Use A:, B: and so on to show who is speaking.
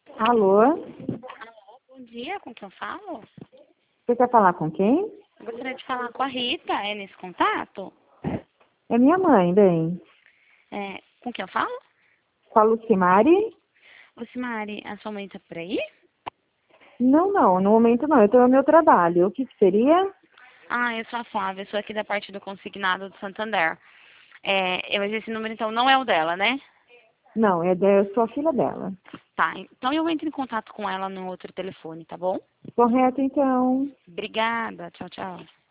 A: Alô?
B: Bom dia, com quem eu falo?
A: Você quer falar com quem?
B: Eu gostaria de falar com a Rita, é nesse contato?
A: É minha mãe, bem.
B: Com quem eu falo?
A: Com a Lucimari?
B: Lucimari, a sua mãe tá por aí?
A: Não, não, no momento não, eu estou no meu trabalho. O que seria?
B: Ah, eu sou a Flávia, eu sou aqui da parte do consignado do Santander. Mas esse número então não é o dela, né?
A: Não, eu sou a filha dela.
B: Tá, então eu entro em contato com ela no outro telefone, tá bom?
A: Correto, então.
B: Obrigada, tchau, tchau.